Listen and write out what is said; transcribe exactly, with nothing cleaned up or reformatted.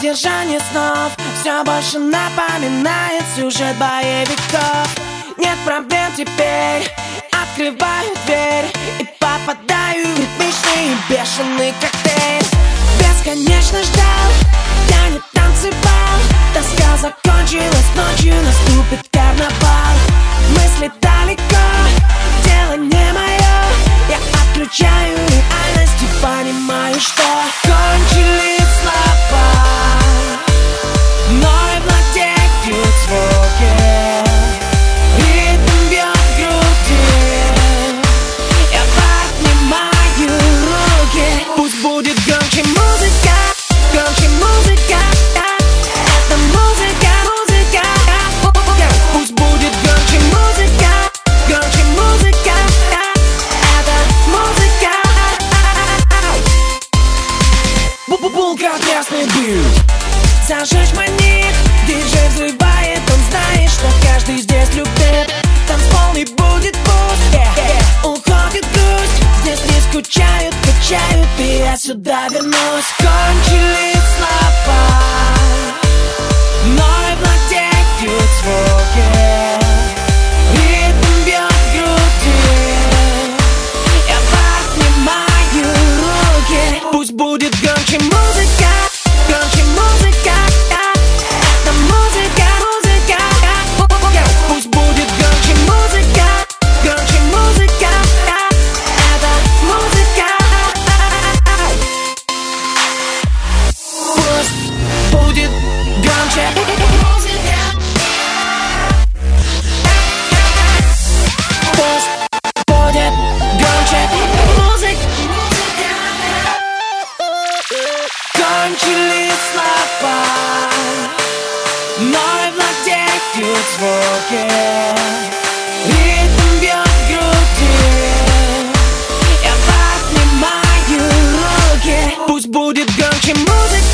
Содержание снов все больше напоминает сюжет боевиков. Нет проблем теперь, открываю дверь и попадаю в ритмичный бешеный коктейль. Бесконечно ждал, я не танцевал. Тоска закончилась, ночью наступит карнавал. Мысли далеко, дело не мое. Я отключаю реальность и понимаю, что кончились слова, мной владеют звуки. Ритм бьет в груди, я поднимаю руки. Пусть будет громче музыка, громче музыка. Это музыка, музыка. Пусть будет громче музыка, громче музыка. Это музыка. Булка, красный бит. Зажечь маник, диджей взрывает. Он знает, что каждый здесь любит. Танцпол не будет пуст, yeah, yeah. Уходит грусть, здесь не скучают, качают, и я сюда вернусь. Кончились слова, мной владеют звуки. Ритм бьет в груди, я поднимаю руки. Пусть будет громче музыка, громче музыка. Это музыка, музыка. Пусть будет громче музыка, громче музыка. Это музыка. Пусть будет громче музыка. Пусть будет громче музыка. Кончились слова, мной владеют звуки. Ритм бьет в груди, я поднимаю руки. Пусть будет громче музыка.